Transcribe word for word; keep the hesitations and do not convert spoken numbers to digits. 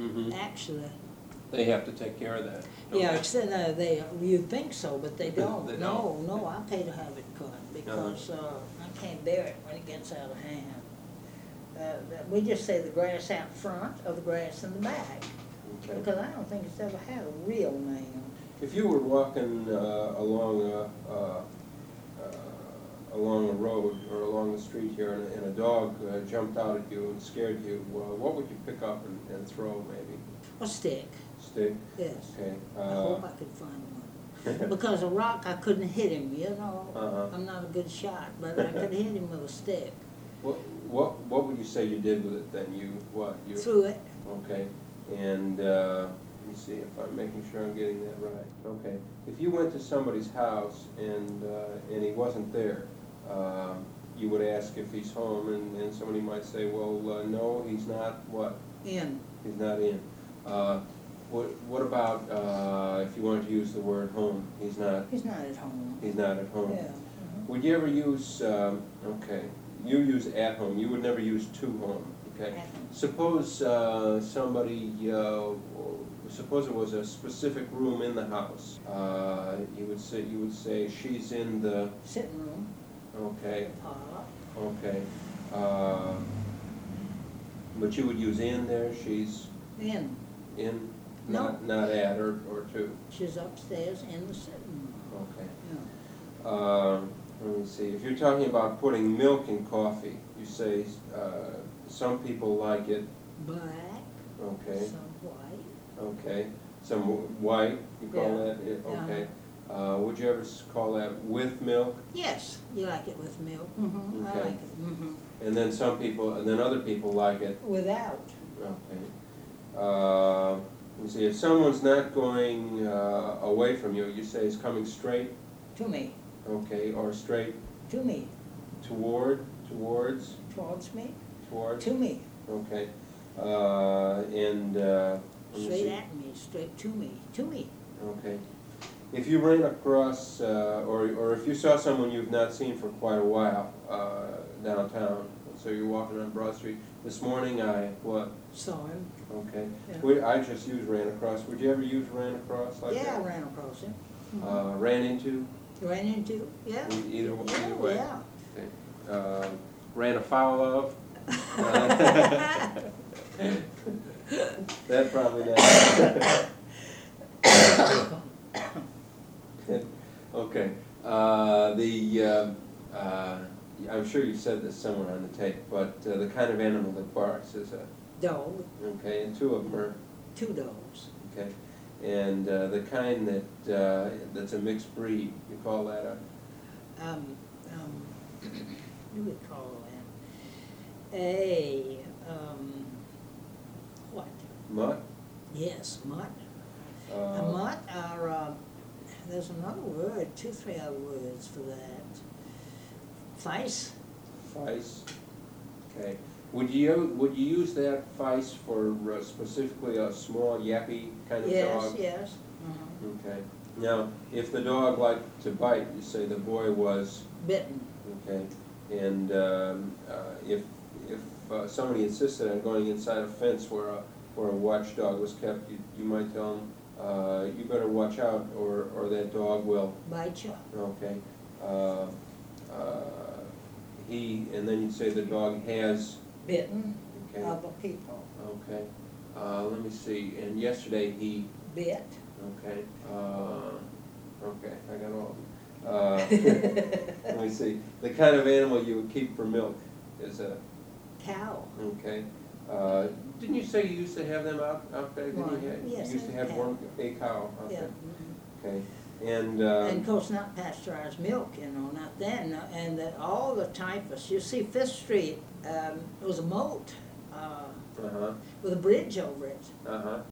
Mm-hmm. actually. They have to take care of that. Yeah, Okay. except, uh, they, you think so, but they don't. They No, don't. no, I pay to have it cut because, uh, I can't bear it when it gets out of hand. Uh, that- we just say the grass out front or the grass in the back, Okay. because I don't think it's ever had a real name. If you were walking uh, along a, uh, uh, along a road or along the street here and a, and a dog uh, jumped out at you and scared you, uh, what would you pick up and, and throw maybe? A stick, Stick? yes. Okay. I Uh, hope I could find one. Because a rock, I couldn't hit him, you know? Uh-huh. I'm not a good shot, but I could hit him with a stick. What, what, what would you say you did with it then? You, what? You, Threw it. Okay, and, uh, let me see if I'm making sure I'm getting that right. Okay, if you went to somebody's house and, uh, and he wasn't there, uh, you would ask if he's home, and, and somebody might say, well, uh, no, he's not, what? In. He's not in. Uh, what, what about, uh, if you wanted to use the word home? He's not, He's not at home. he's not at home. Yeah. mhm. Would you ever use, um, okay, you use at home, you would never use to home, okay? At home. Suppose uh, somebody, uh, suppose it was a specific room in the house. Uh, you would say, you would say she's in the, Sitting room, okay, parlor, okay. Uh, but you would use in there, she's in. in, No. not, not at or, or to, She's upstairs in the sitting room. okay. Yeah. Uh, let me see, if you're talking about putting milk in coffee, you say, uh, some people like it, Black, okay, some white. okay. Some white, you call Yeah. that, it- Yeah. okay. Uh, would you ever s- call that with milk? Yes, you like it with milk. Mm-hmm, I Okay. like it. Mm-hmm. And then some people, and then other people like it, Without. okay. Uh, let me see, if someone's not going, uh, away from you, you say is coming straight, To me, okay, or straight to me, toward, towards, towards me, towards, to me, okay. Uh, and, uh, let me straight see. at me, straight to me, to me. Okay. If you ran across, uh, or, or if you saw someone you've not seen for quite a while, uh, downtown, so you're walking on Broad Street, this morning I, what, Saw him. okay. Yeah. We, I just used ran across, would you ever use ran across like Yeah, I that? ran across him. Mhm. Uh, ran into, Ran into, yeah. E- either, either Yeah, way? yeah. Okay. Uh, ran afoul of? That probably not. Okay, uh, the, uh, uh, I'm sure you said this somewhere on the tape, but uh, the kind of animal that barks is a, Dog, okay, and two of them are, two dogs. okay, and uh, the kind that, uh, that's a mixed breed, you call that a, Um, um, what do we call that? A, um, what? mutt? Yes, mutt. A Uh, mutt are, uh, there's another word, two, three other words for that. Feist? Feist, okay. Would you, would you use that feist for uh, specifically a small yappy kind of Yes, dog? yes. Mhm. Okay. Now, if the dog liked to bite, you say the boy was, Bitten. okay, and um, uh, if, if uh, somebody insisted on going inside a fence where a, where a watchdog was kept, you, you might tell them, uh, you better watch out or, or that dog will, Bite you. okay. Uh, uh, he, and then you'd say the dog has, Bitten okay, other people. okay. Uh, let me see, and yesterday he, Bit. okay, uh, okay, I got all of them. Uh, let me see, the kind of animal you would keep for milk is a, Cow. okay. Uh, didn't you say you used to have them out, out there? Didn't you One. have- Yes, You used to I have have. one, a cow out Yeah. there? mhm. Okay, and, uh, And of course, not pasteurized milk, you know, not then. uh, And that all the typhus, you see Fifth Street, um, it was a moat, uh, uh-huh, with a bridge over it. uh-huh,